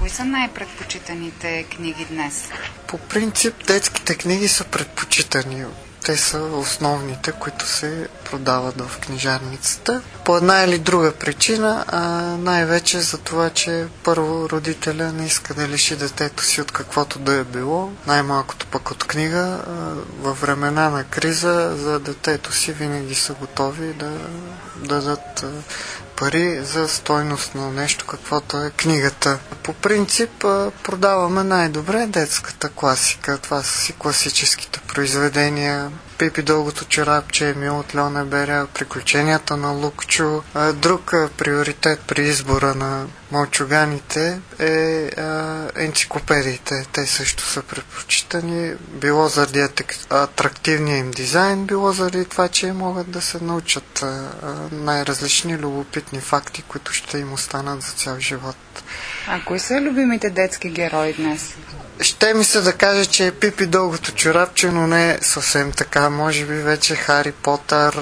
Кои са най-предпочитаните книги днес? По принцип детските книги са предпочитани. Те са основните, които се продават в книжарницата. По една или друга причина, най-вече за това, че първо родителя не иска да лиши детето си от каквото да е било, най-малкото пък от книга. Във времена на криза за детето си винаги са готови да дадат пари за стойност на нещо, каквото е книгата. По принцип продаваме най-добре детската класика. Това са си класическите произведения. Пипи дългото чорапче, Емил от Льоне Беря, Приключенията на Лукчо. Друг приоритет при избора на мълчуганите е енциклопедиите. Те също са предпочитани. Било заради атрактивния им дизайн, било заради това, че могат да се научат най-различни любопитни факти, които ще им останат за цял живот. А кои са любимите детски герои днес? Ще ми се да кажа, че е Пипи дългото чорапче, но не е съвсем така. Може би вече Хари Потър,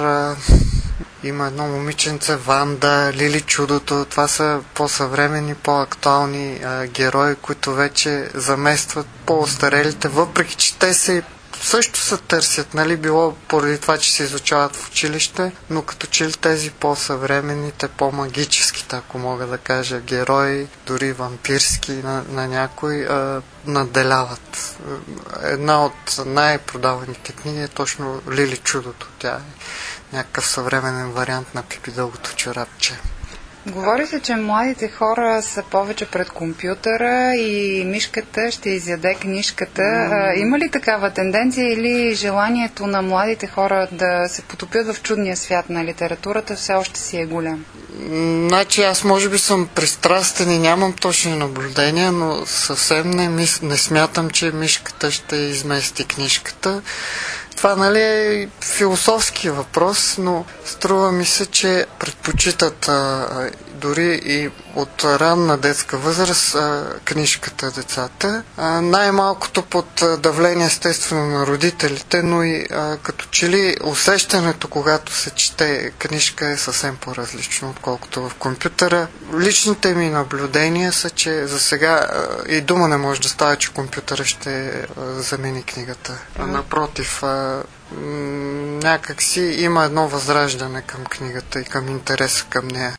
има едно момиченце Ванда, Лили Чудото. Това са по-съвремени, по-актуални герои, които вече заместват по-остарелите, въпреки че те се също се търсят, нали, било поради това, че се изучават в училище, но като че ли тези по-съвременните, по-магическите, ако мога да кажа, герои, дори вампирски на някой, наделяват. Една от най-продаваните книги е точно Лили Чудото. Тя е някакъв съвременен вариант на Пипи дългото чорапче. Говори се, че младите хора са повече пред компютъра и мишката ще изяде книжката. Има ли такава тенденция или желанието на младите хора да се потопят в чудния свят на литературата все още си е голям? Значи аз може би съм пристрастен и нямам точни наблюдения, но съвсем не смятам, че мишката ще измести книжката. Това, нали, е философски въпрос, но струва ми се, че предпочитат дори и от ранна детска възраст книжката децата. Най-малкото под давление естествено на родителите, но и като че ли усещането, когато се чете книжка е съвсем по-различно, отколкото в компютъра. Личните ми наблюдения са, че за сега и дума не може да става, че компютъра ще замени книгата. Напротив, някак си има едно възраждане към книгата и към интереса към нея.